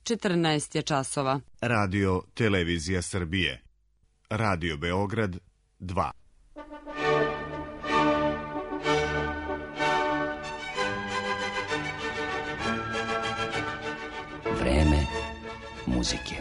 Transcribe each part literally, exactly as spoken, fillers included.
četrnaest je časova. Radio Televizija Srbije. Radio Beograd dva. Vreme muzike.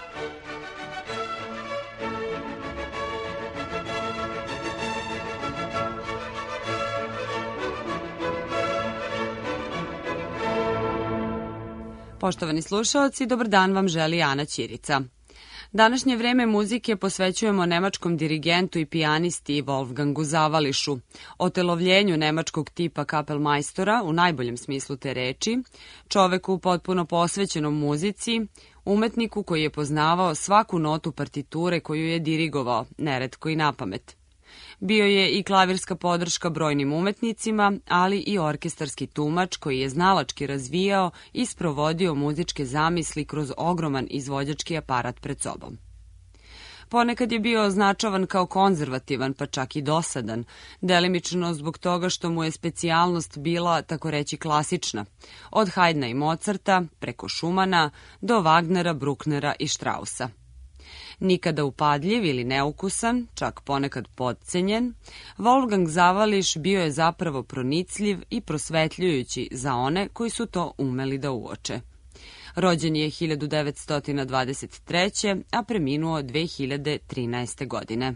Poštovani slušaoci, dobar dan vam želi Ana Ćirica. Današnje vreme muzike posvećujemo nemačkom dirigentu i pijanisti Wolfgangu Zavališu, otelovljenju nemačkog tipa kapelmajstora u najboljem smislu te reči, čoveku potpuno posvećenom muzici, umetniku koji je poznavao svaku notu partiture koju je dirigovao, neretko i napamet. Bio je i klavirska podrška brojnim umetnicima, ali i orkestarski tumač koji je znalački razvijao i sprovodio muzičke zamisli kroz ogroman izvođački aparat pred sobom. Ponekad je bio označavan kao konzervativan, pa čak i dosadan, delimično zbog toga što mu je specijalnost bila, tako reći, klasična, od Haydna i Mozarta, preko Schumana, do Wagnera, Brucknera i Straussa. Nikada upadljiv ili neukusan, čak ponekad potcenjen, Wolfgang Zavališ bio je zapravo pronicljiv i prosvetljujući za one koji su to umeli da uoče. Rođen je hiljadu devetsto dvadeset treće. a preminuo dve hiljade trinaeste. godine.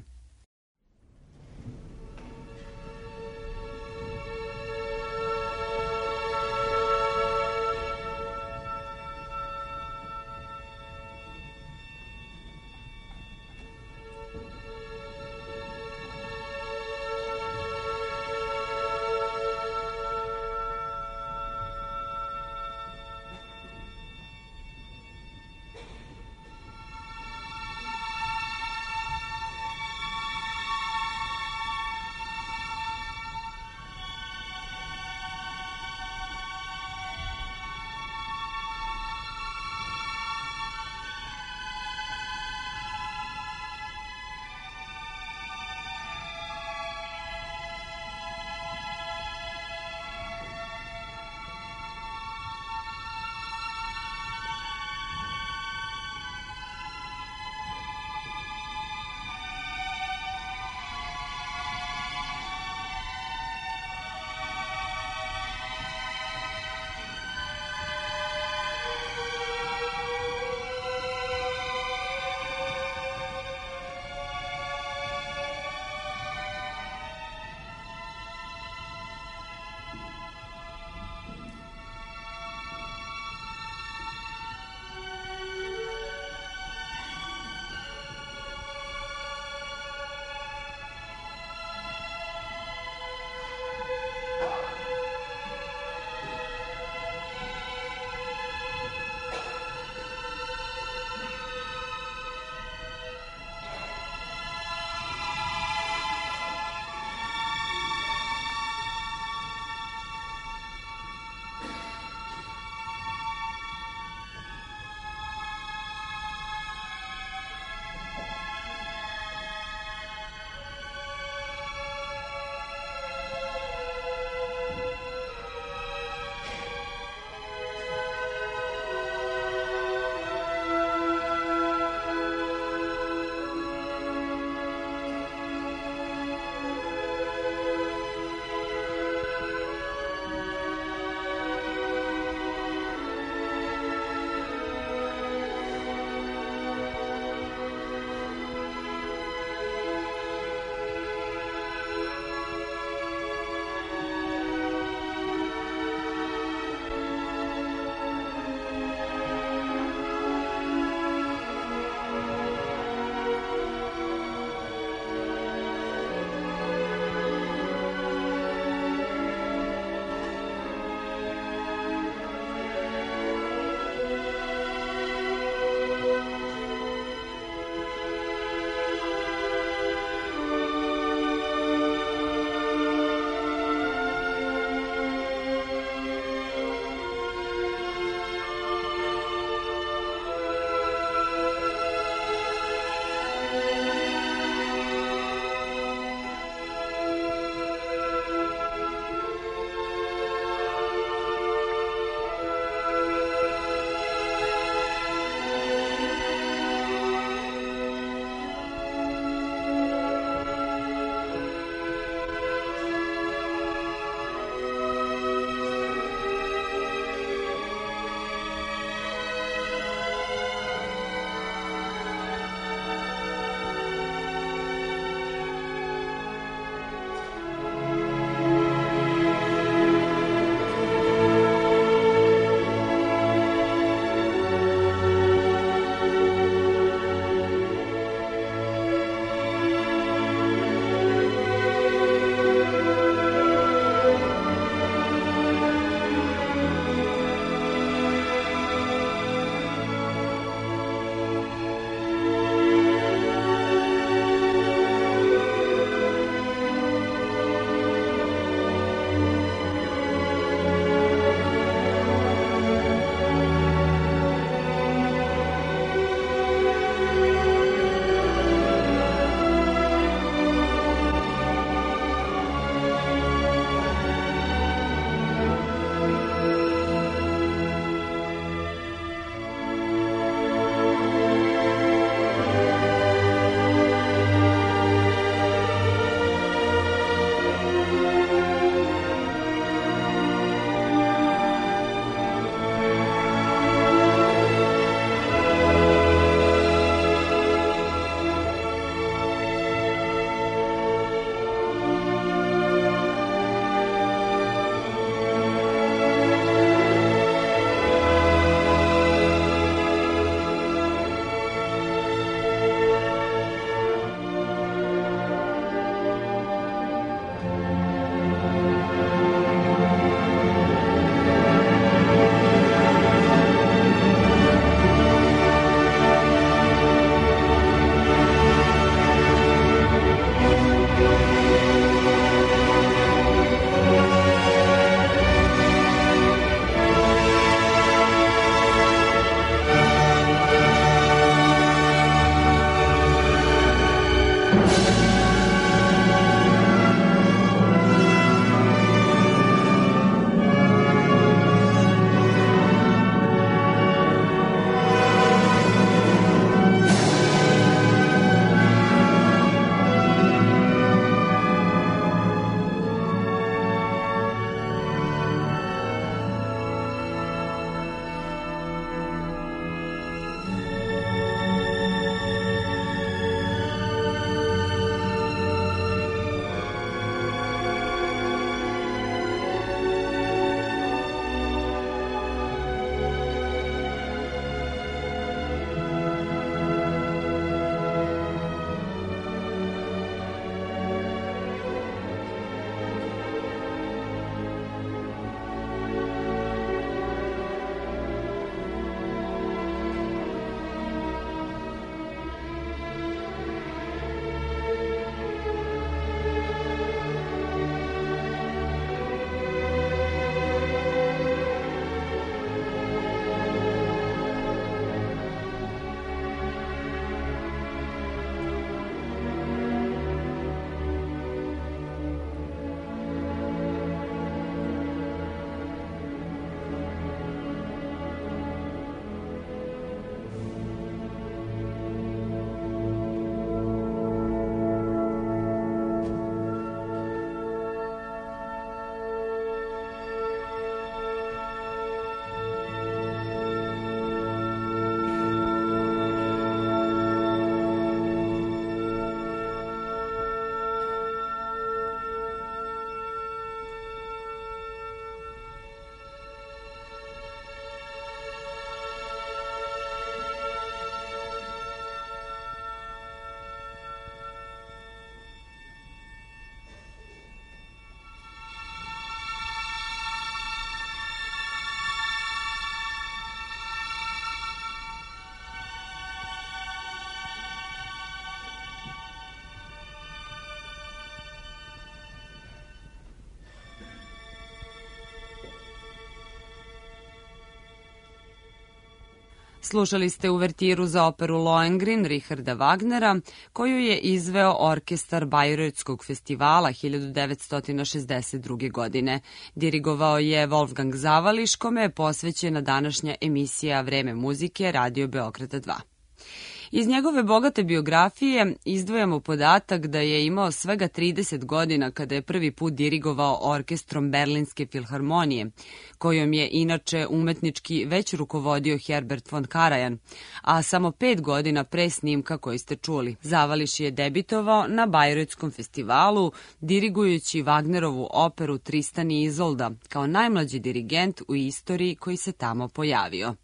Slušali ste uvertiru za operu Lohengrin Richarda Wagnera, koju je izveo orkestar Bayreuthskog festivala hiljadu devetsto šezdeset druge. godine. Dirigovao je Wolfgang Zavališ, kome je posvećena današnja emisija Vreme muzike Radio Beograda dva. Iz njegove bogate biografije izdvojamo podatak da je imao svega trideset godina kada je prvi put dirigovao orkestrom Berlinske filharmonije, kojom je inače umetnički već rukovodio Herbert von Karajan, a samo pet godina pre snimka koji ste čuli. Zavališ je debitovao na Bayreuthskom festivalu dirigujući Wagnerovu operu Tristan i Izolda kao najmlađi dirigent u istoriji koji se tamo pojavio.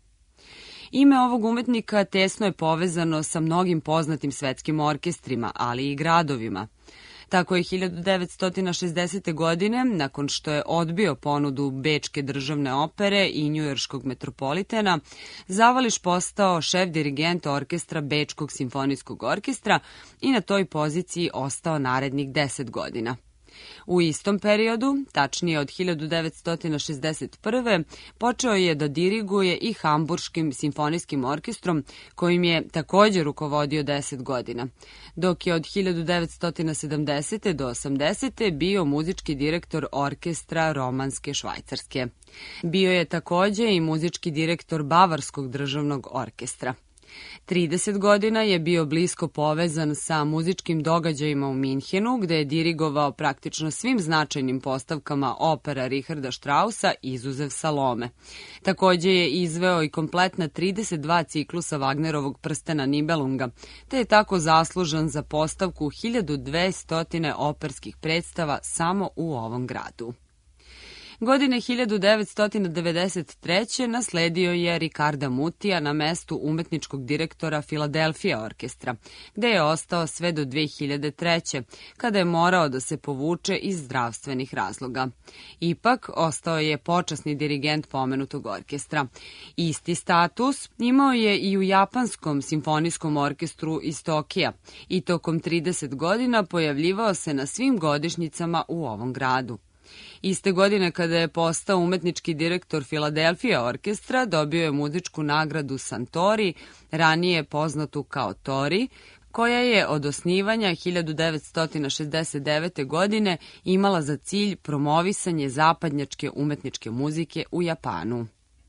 Ime ovog umetnika tesno je povezano sa mnogim poznatim svetskim orkestrima, ali i gradovima. Tako je hiljadu devetsto šezdesete. godine, nakon što je odbio ponudu Bečke državne opere i njujorškog metropolitena, Zavališ postao šef dirigent orkestra Bečkog simfonijskog orkestra i na toj poziciji ostao narednih deset godina. U istom periodu, tačnije od hiljadu devetsto šezdeset prve. počeo je da diriguje i Hamburškim simfonijskim orkestrom, kojim je također rukovodio deset godina, dok je od hiljadu devetsto sedamdesete. do osamdesete. bio muzički direktor orkestra Romanske Švajcarske. Bio je također i muzički direktor Bavarskog državnog orkestra. trideset godina je bio blisko povezan sa muzičkim događajima u Minhenu, gde je dirigovao praktično svim značajnim postavkama opera Richarda Straussa, izuzev Salome. Također je izveo i kompletna trideset dva ciklusa Wagnerovog Prstena Nibelunga, te je tako zaslužan za postavku hiljadu dvesta operskih predstava samo u ovom gradu. Godine hiljadu devetsto devedeset treće. nasledio je Ricarda Mutija na mestu umetničkog direktora Filadelfija orkestra, gde je ostao sve do dve hiljade treće. kada je morao da se povuče iz zdravstvenih razloga. Ipak, ostao je počasni dirigent pomenutog orkestra. Isti status imao je i u Japanskom simfonijskom orkestru iz Tokija i tokom trideset godina pojavljivao se na svim godišnjicama u ovom gradu. Iste godine kada je postao umetnički direktor Filadelfija orkestra, dobio je muzičku nagradu Santori, ranije poznatu kao Tori, koja je od osnivanja hiljadu devetsto šezdeset devete. godine imala za cilj promovisanje zapadnjačke umetničke muzike u Japanu.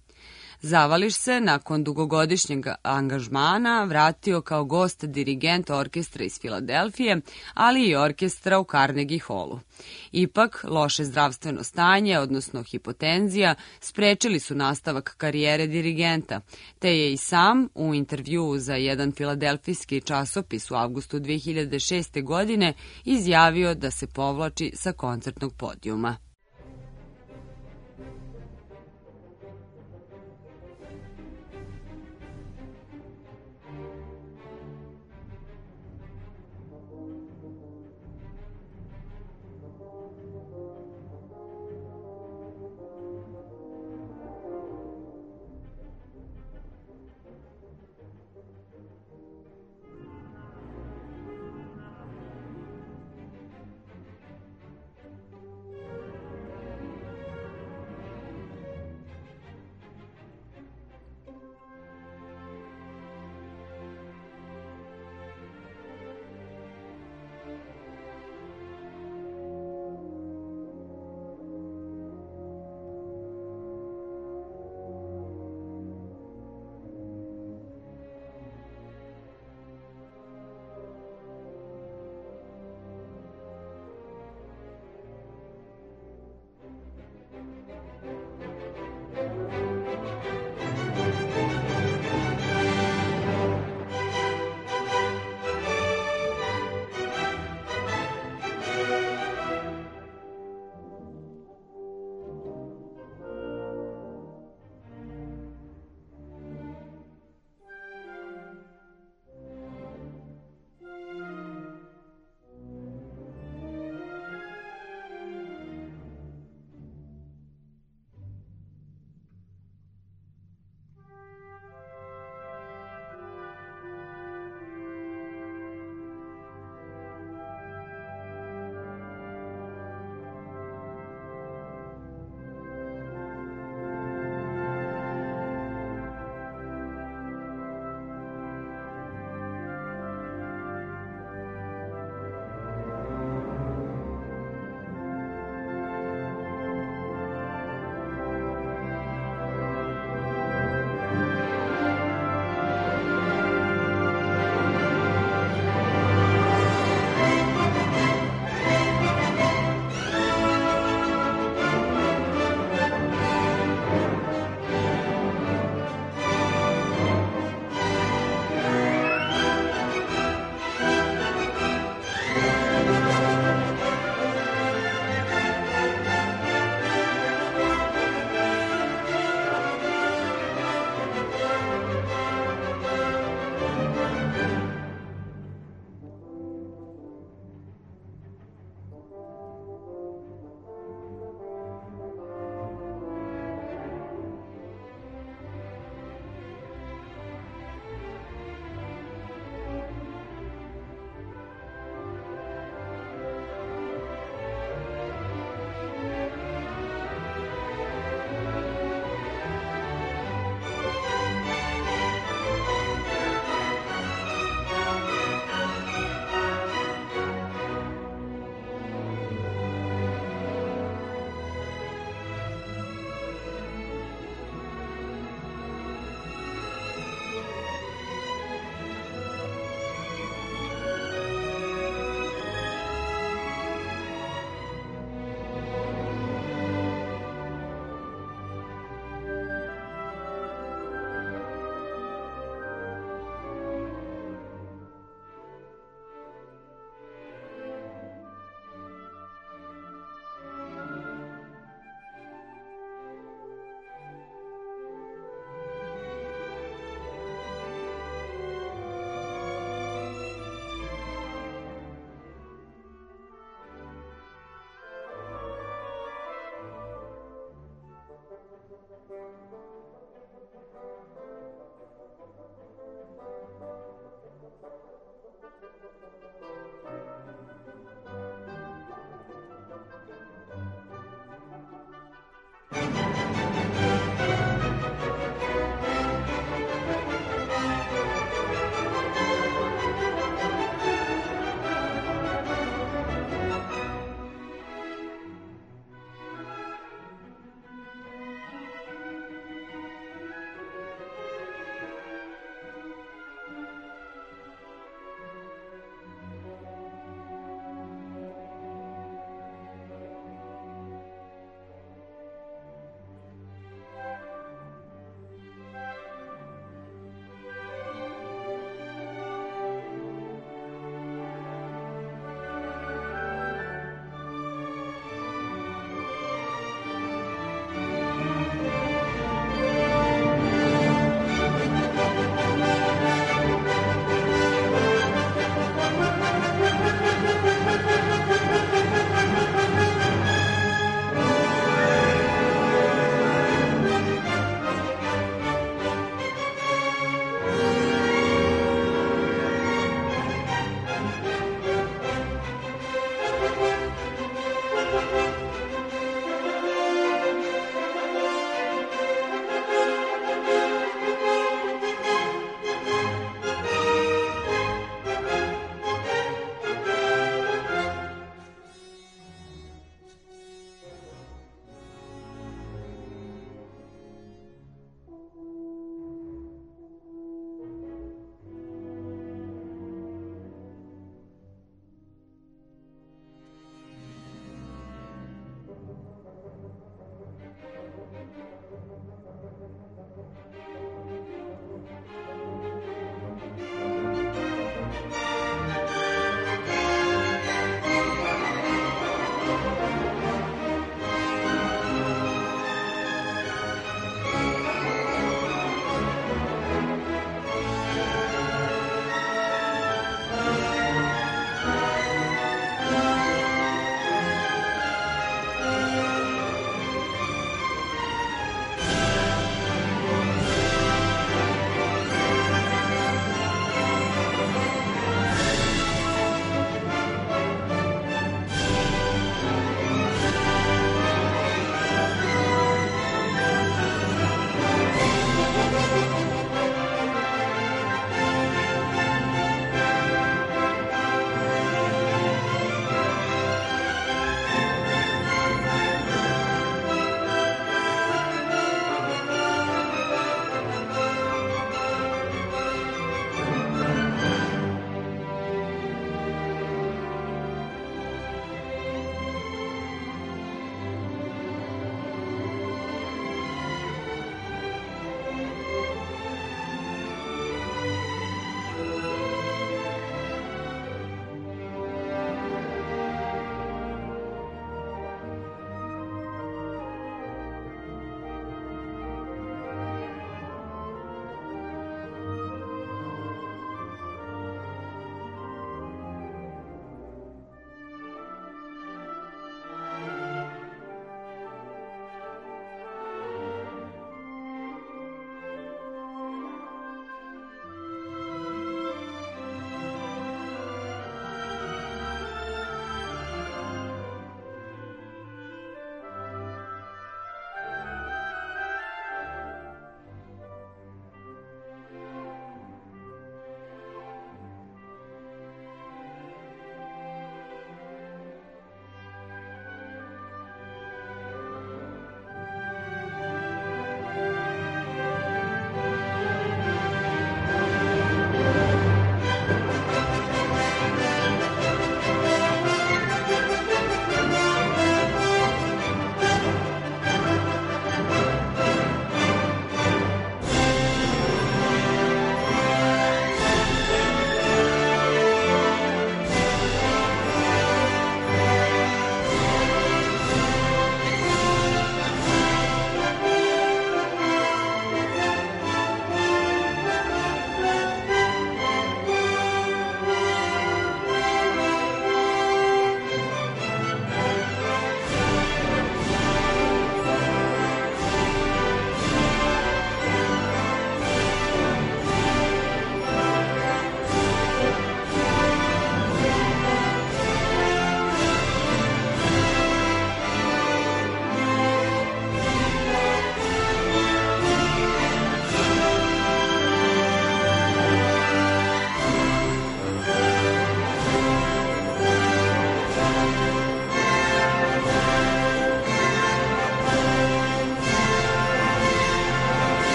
Zavališ se, nakon dugogodišnjeg angažmana, vratio kao gost dirigent orkestra iz Filadelfije, ali i orkestra u Carnegie Hallu. Ipak, loše zdravstveno stanje, odnosno hipotenzija, sprečili su nastavak karijere dirigenta, te je i sam u intervjuu za jedan filadelfijski časopis u avgustu dve hiljade šeste. godine izjavio da se povlači sa koncertnog podijuma.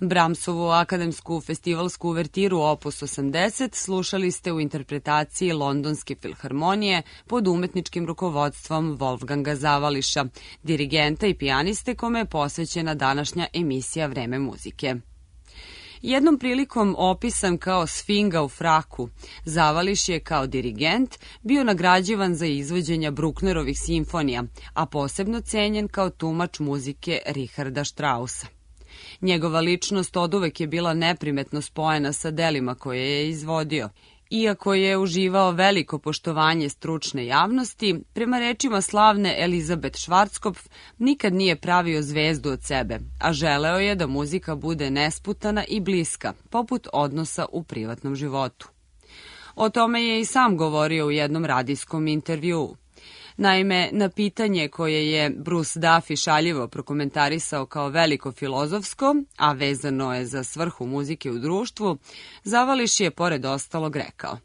Brahmsovu akademsku festivalsku uvertiru Opus osamdeset slušali ste u interpretaciji Londonske filharmonije pod umetničkim rukovodstvom Wolfganga Zavališa, dirigenta i pijaniste kome je posvećena današnja emisija Vreme muzike. Jednom prilikom opisan kao sfinga u fraku, Zavališ je kao dirigent bio nagrađivan za izvođenja Brucknerovih simfonija, a posebno cenjen kao tumač muzike Richarda Straussa. Njegova ličnost oduvek je bila neprimetno spojena sa delima koje je izvodio. Iako je uživao veliko poštovanje stručne javnosti, prema rečima slavne Elizabeth Schwarzkopf nikad nije pravio zvezdu od sebe, a želeo je da muzika bude nesputana i bliska, poput odnosa u privatnom životu. O tome je i sam govorio u jednom radijskom intervjuu. Naime, na pitanje koje je Bruce Duffy šaljivo prokomentarisao kao veliko filozofsko, a vezano je za svrhu muzike u društvu, Zavališ je pored ostalog rekao: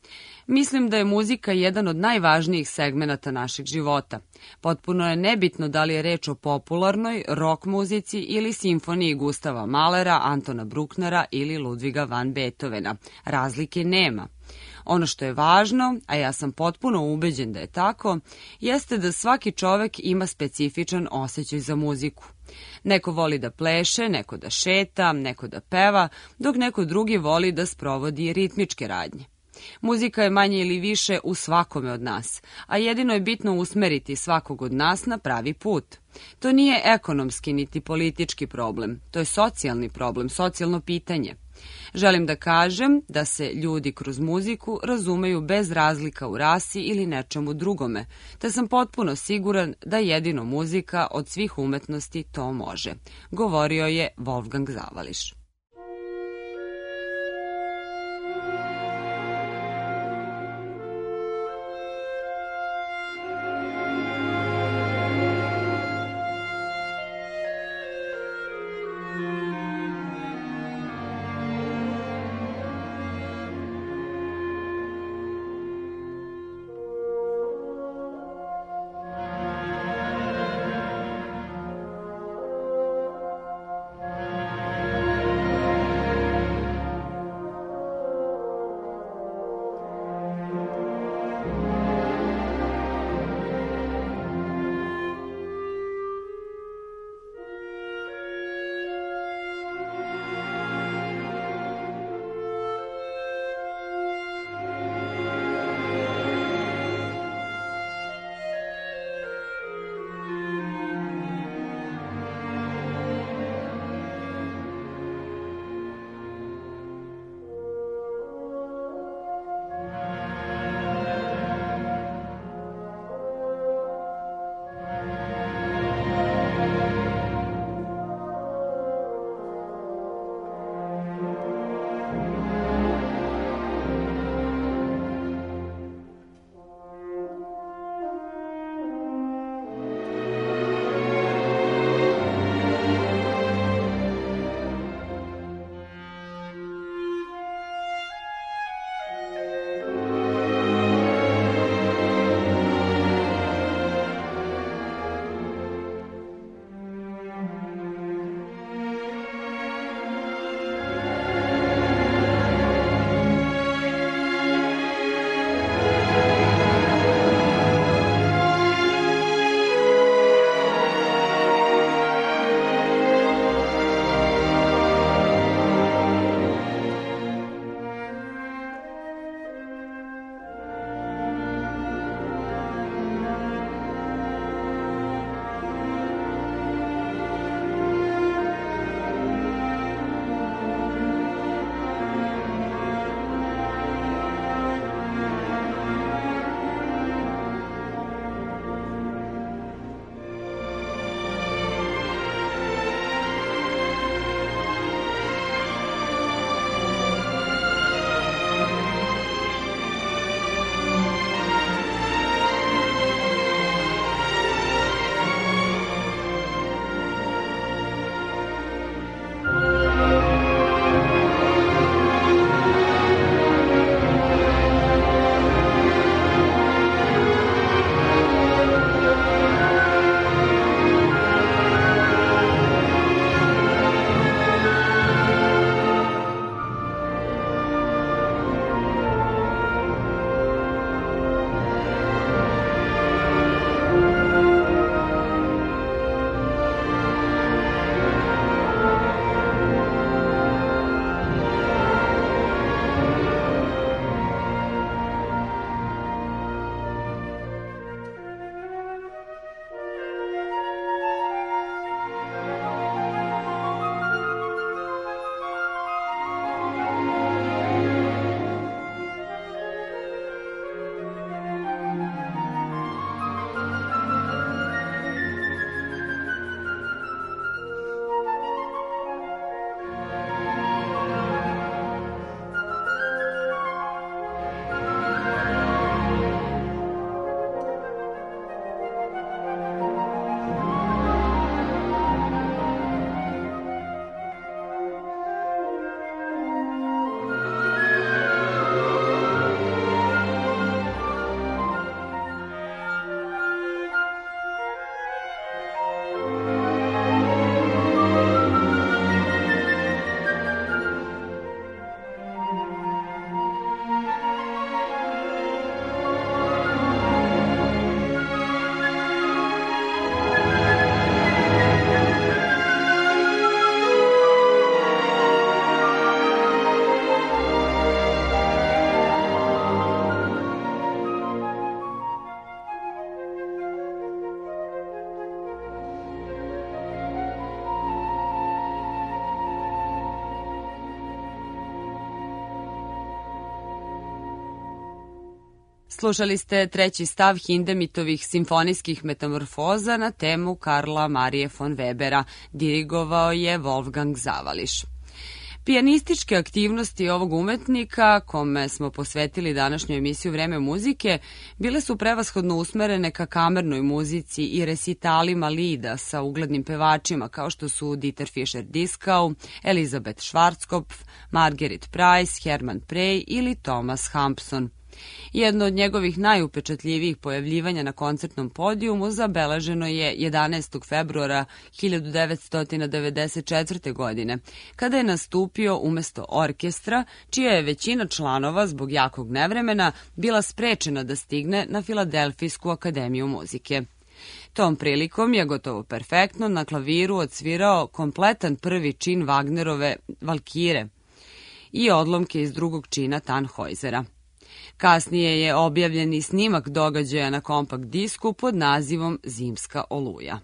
Mislim da je muzika jedan od najvažnijih segmenata našeg života. Potpuno je nebitno da li je reč o popularnoj, rock muzici ili simfoniji Gustava Mahlera, Antona Brucknera ili Ludviga van Beethovena. Razlike nema. Ono što je važno, a ja sam potpuno ubeđen da je tako, jeste da svaki čovek ima specifičan osjećaj za muziku. Neko voli da pleše, neko da šeta, neko da peva, dok neko drugi voli da sprovodi ritmičke radnje. Muzika je manje ili više u svakome od nas, a jedino je bitno usmeriti svakog od nas na pravi put. To nije ekonomski niti politički problem, to je socijalni problem, socijalno pitanje. Želim da kažem da se ljudi kroz muziku razumeju bez razlika u rasi ili nečemu drugome, te sam potpuno siguran da jedino muzika od svih umetnosti to može, govorio je Wolfgang Zavališ. Slušali ste treći stav Hindemitovih simfonijskih metamorfoza na temu Karla Marije von Webera. Dirigovao je Wolfgang Zavališ. Pijanističke aktivnosti ovog umetnika, kome smo posvetili današnju emisiju Vreme muzike, bile su prevashodno usmerene ka kamernoj muzici i resitalima lida sa uglednim pevačima kao što su Dieter Fischer-Dieskau, Elizabeth Schwarzkopf, Marguerite Price, Hermann Prey ili Thomas Hampson. Jedno od njegovih najupečatljivijih pojavljivanja na koncertnom podijumu zabeleženo je jedanaestog februara hiljadu devetsto devedeset četvrte. godine, kada je nastupio umesto orkestra, čija je većina članova zbog jakog nevremena bila sprečena da stigne na Filadelfijsku akademiju muzike. Tom prilikom je gotovo perfektno na klaviru odsvirao kompletan prvi čin Wagnerove Valkire i odlomke iz drugog čina Tannhäusera. Kasnije je objavljen i snimak događaja na kompakt disku pod nazivom Zimska oluja.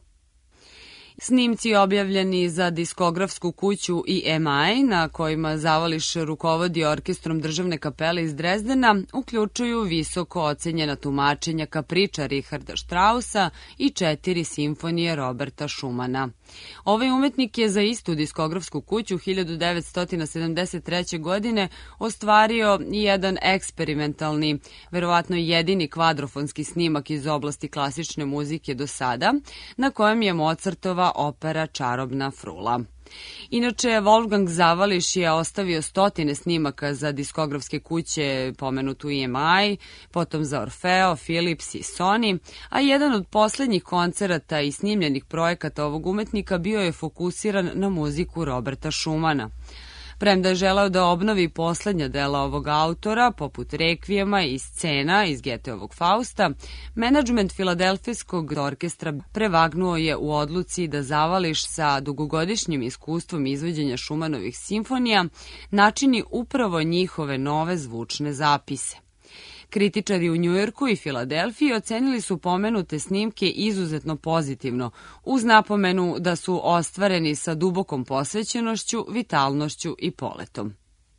Snimci objavljeni za diskografsku kuću E M I, na kojima Zavališ rukovodi orkestrom državne kapele iz Drezdena, uključuju visoko ocenjena tumačenja kapriča Richarda Straussa i četiri simfonije Roberta Schumana. Ovaj umetnik je za istu diskografsku kuću hiljadu devetsto sedamdeset treće. godine ostvario jedan eksperimentalni, verovatno jedini kvadrofonski snimak iz oblasti klasične muzike do sada, na kojem je Mozartova opera Čarobna frula. Inače, Wolfgang Zavališ je ostavio stotine snimaka za diskografske kuće, pomenutu E M I, potom za Orfeo, Philips i Sony, a jedan od poslednjih koncerata i snimljenih projekata ovog umetnika bio je fokusiran na muziku Roberta Schumana. Premda je želeo da obnovi poslednja dela ovog autora, poput Rekvijema i scena iz Goetheovog Fausta, menadžment Filadelfijskog orkestra prevagnuo je u odluci da Zavališ sa dugogodišnjim iskustvom izvođenja Schumannovih simfonija načini upravo njihove nove zvučne zapise. Kritičari u Njujorku i Filadelfiji ocenili su pomenute snimke izuzetno pozitivno, uz napomenu da su ostvareni sa dubokom posvećenošću, vitalnošću i poletom.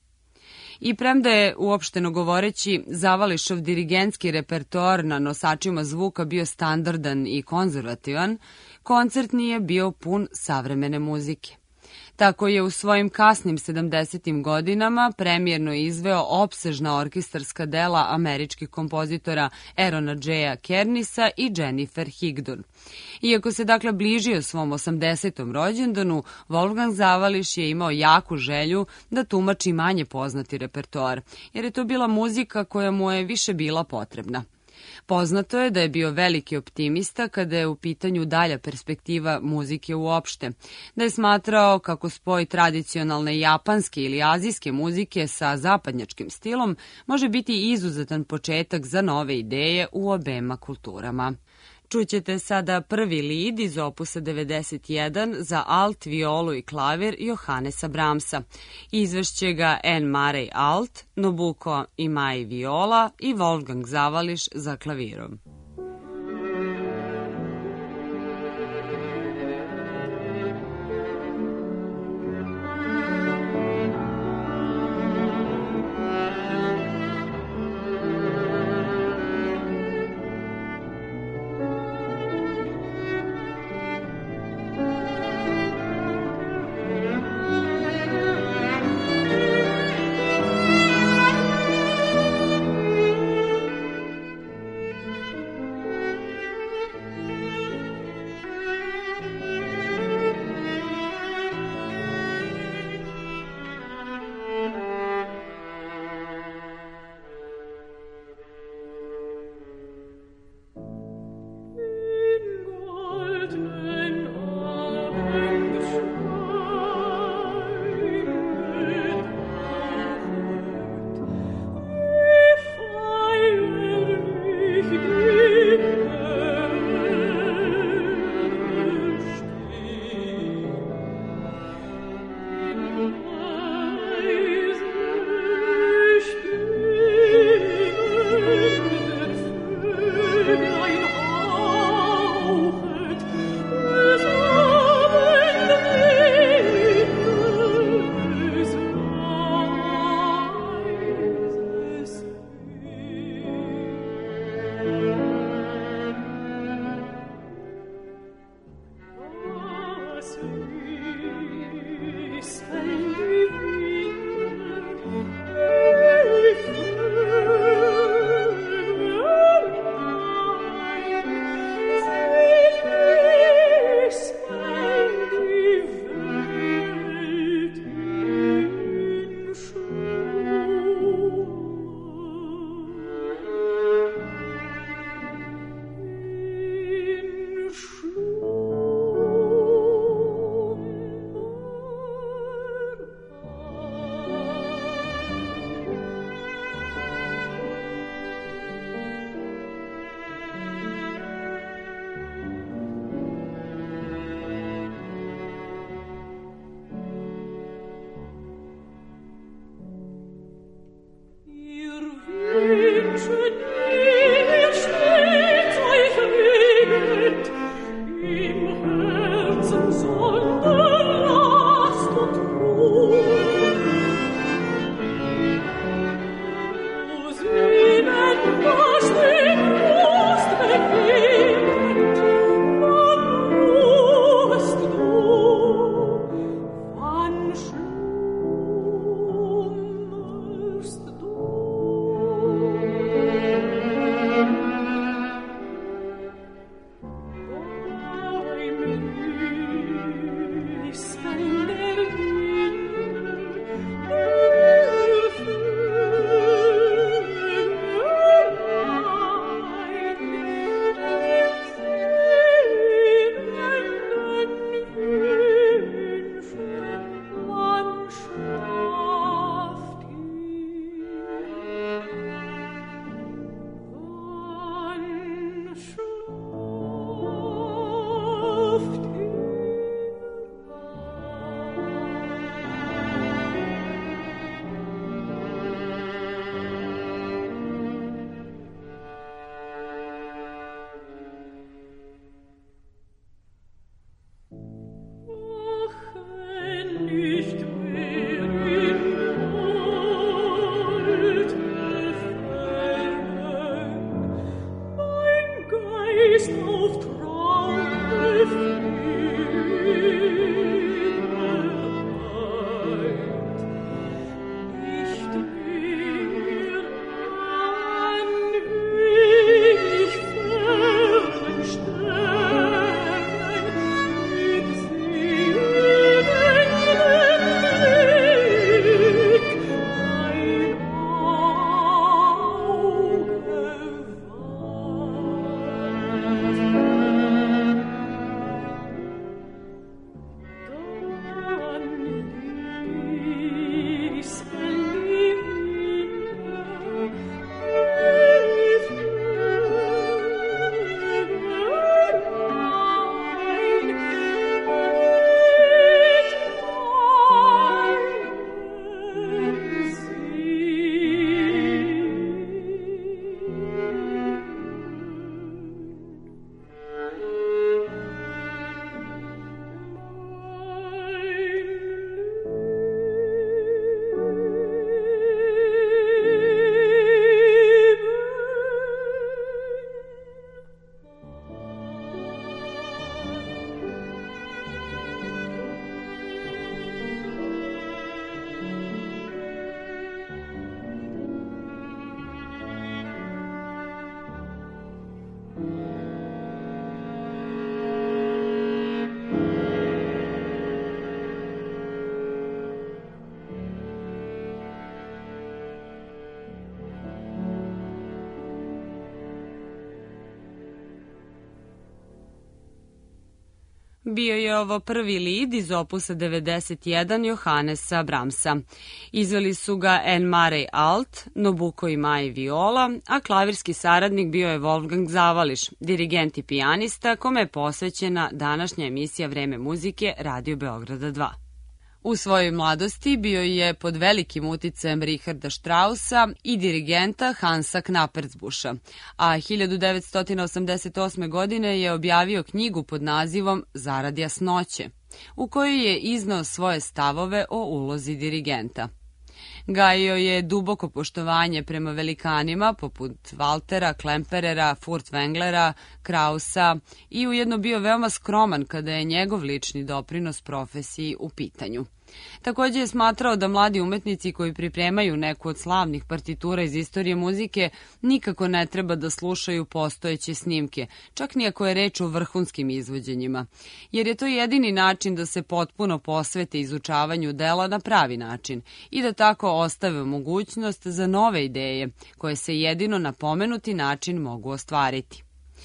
I premda je, uopšteno govoreći, Zavališov dirigentski repertoar na nosačima zvuka bio standardan i konzervativan, koncertni je bio pun savremene muzike. Tako je u svojim kasnim sedamdesetim godinama premijerno izveo opsežna orkestarska dela američkih kompozitora Aarona J. Kernisa i Jennifer Higdon. Iako se dakle bližio svom osamdesetom rođendanu, Wolfgang Zavališ je imao jaku želju da tumači manje poznati repertoar, jer je to bila muzika koja mu je više bila potrebna. Poznato je da je bio veliki optimista kada je u pitanju dalja perspektiva muzike uopšte, da je smatrao kako spoj tradicionalne japanske ili azijske muzike sa zapadnjačkim stilom može biti izuzetan početak za nove ideje u obema kulturama. Čućete sada prvi lid iz opusa devedeset jedan za alt, violu i klavir Johannesa Brahmsa. Izvešće ga N. Murray alt, Nobuko Imai viola i Wolfgang Zavališ za klavirom. Bio je ovo prvi lid iz opusa devedeset jedan Johannesa Brahmsa. Izveli su ga N. Murray Alt, Nobuko Imai viola, a klavirski saradnik bio je Wolfgang Zavališ, dirigent i pijanista, kome je posvećena današnja emisija Vreme muzike Radio Beograda dva. U svojoj mladosti bio je pod velikim uticajem Richarda Straussa i dirigenta Hansa Knappertsbuša, a hiljadu devetsto osamdeset osme. godine je objavio knjigu pod nazivom Zarad jasnoće, u kojoj je iznao svoje stavove o ulozi dirigenta. Gajio je duboko poštovanje prema velikanima poput Waltera, Klemperera, Furtwänglera, Krausa i ujedno bio veoma skroman kada je njegov lični doprinos profesiji u pitanju. Također je smatrao da mladi umetnici koji pripremaju neku od slavnih partitura iz istorije muzike nikako ne treba da slušaju postojeće snimke, čak ni ako je reč o vrhunskim izvođenjima, jer je to jedini način da se potpuno posvete izučavanju dela na pravi način i da tako ostave mogućnost za nove ideje koje se jedino na pomenuti način mogu ostvariti.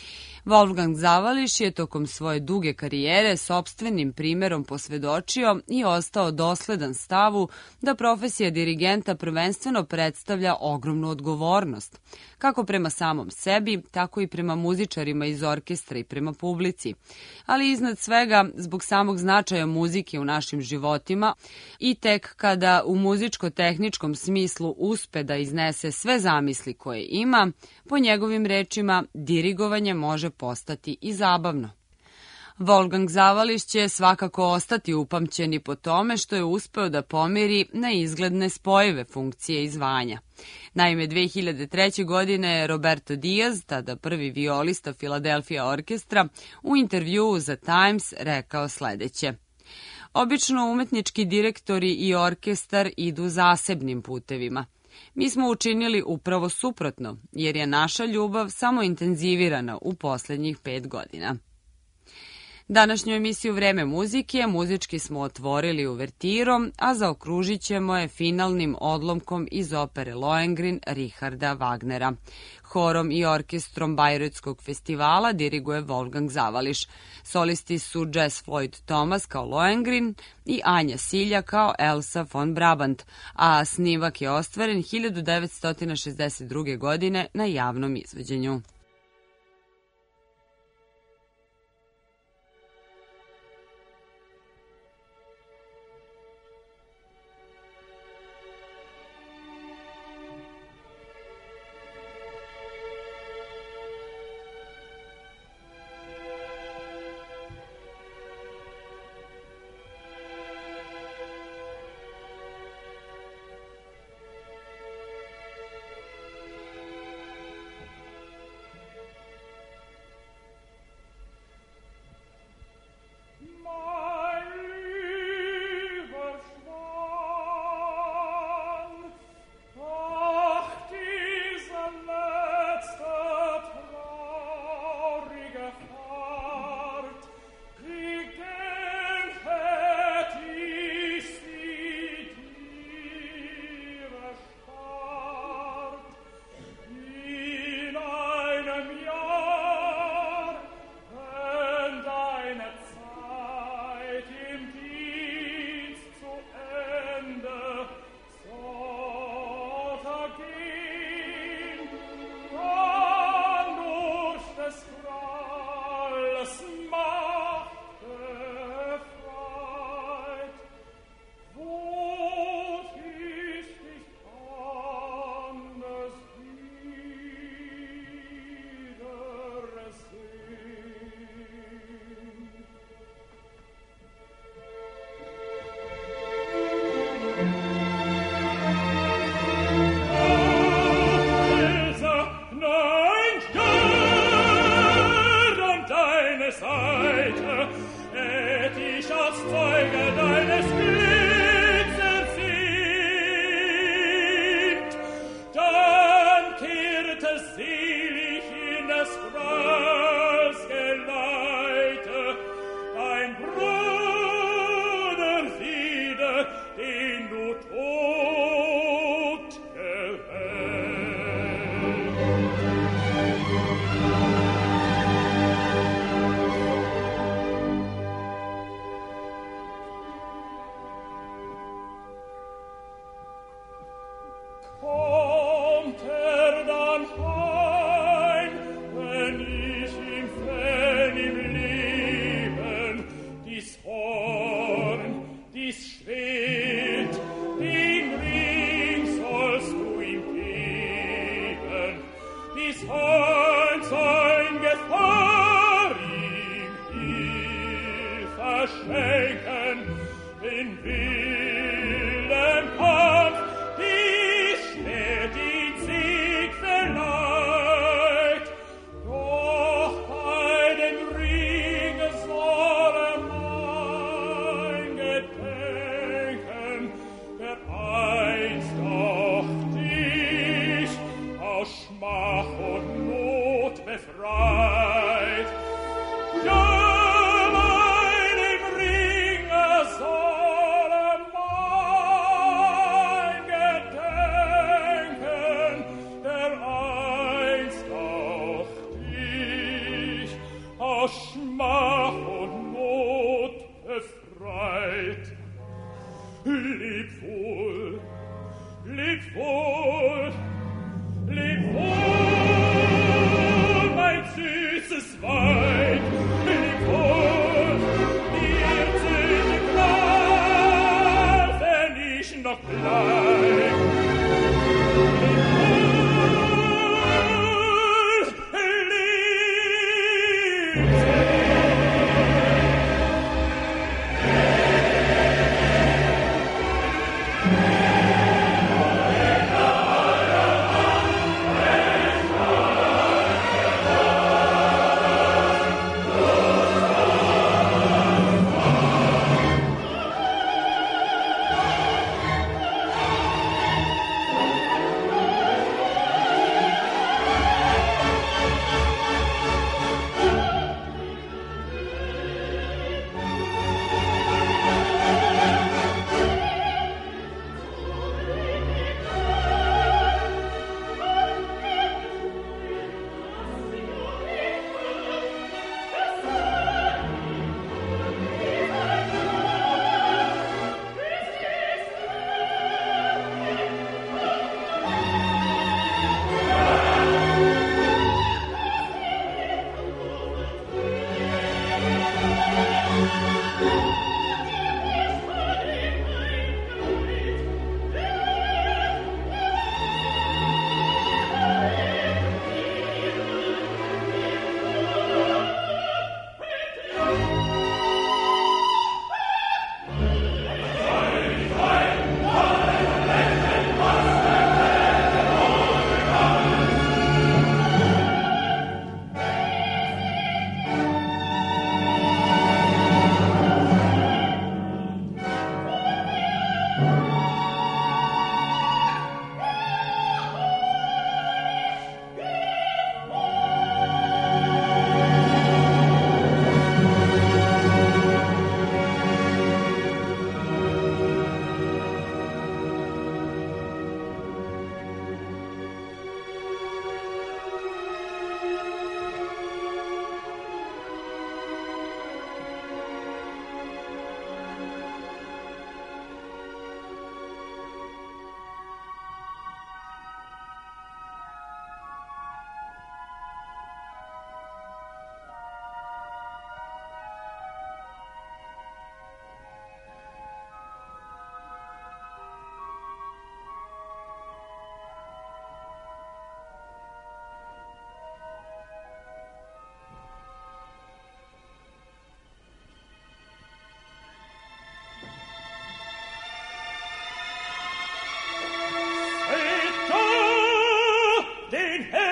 Wolfgang Zavališ je tokom svoje duge karijere sopstvenim primerom posvedočio i ostao dosledan stavu da profesija dirigenta prvenstveno predstavlja ogromnu odgovornost, kako prema samom sebi, tako i prema muzičarima iz orkestra i prema publici, ali iznad svega zbog samog značaja muzike u našim životima i tek kada u muzičko-tehničkom smislu uspe da iznese sve zamisli koje ima, po njegovim rečima dirigovanje može postati i zabavno. Wolfgang Zavališ će svakako ostati upamćeni po tome što je uspeo da pomiri neizgledne spojive funkcije i zvanja. Naime, dve hiljade treće. godine Roberto Diaz, tada prvi violista Philadelphia orkestra, u intervjuu za Times rekao sledeće: "Obično umetnički direktori i orkestar idu zasebnim putevima. Mi smo učinili upravo suprotno, jer je naša ljubav samo intenzivirana u poslednjih pet godina." Današnju emisiju Vreme muzike muzički smo otvorili uvertirom, a zaokružit ćemo je finalnim odlomkom iz opere Lohengrin Richarda Wagnera. Horom i orkestrom Bajrotskog festivala diriguje Wolfgang Zavališ. Solisti su Jess Floyd Thomas kao Lohengrin i Anja Silja kao Elsa von Brabant, a snimak je ostvaren hiljadu devetsto šezdeset druge. godine na javnom izvođenju.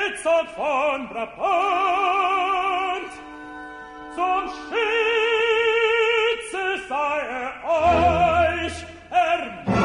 Herzog von Brabant, zum Schütze sei er euch ermahnt.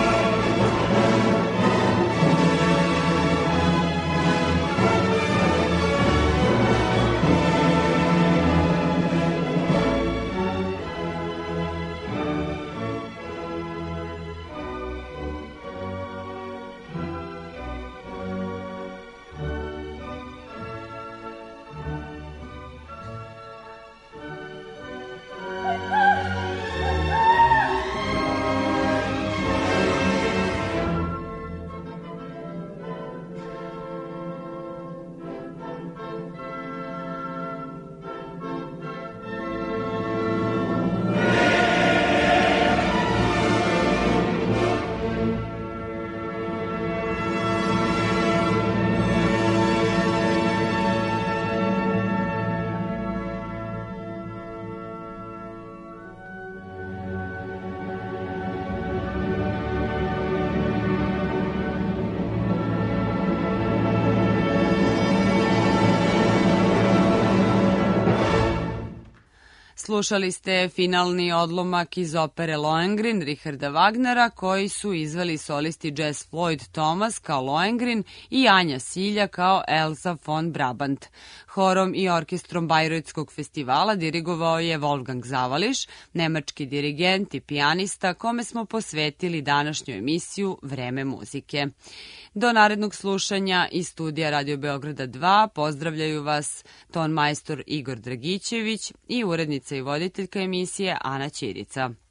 Slušali ste finalni odlomak iz opere Lohengrin Richarda Wagnera, koji su izveli solisti Jazz Floyd Thomas kao Lohengrin i Anja Silja kao Elsa von Brabant. Horom i orkestrom Bajroitskog festivala dirigovao je Wolfgang Zavališ, nemački dirigent i pijanista kome smo posvetili današnju emisiju Vreme muzike. Do narednog slušanja iz studija Radio Beograda dva pozdravljaju vas ton majstor Igor Dragićević i urednica i voditeljka emisije Ana Ćirica.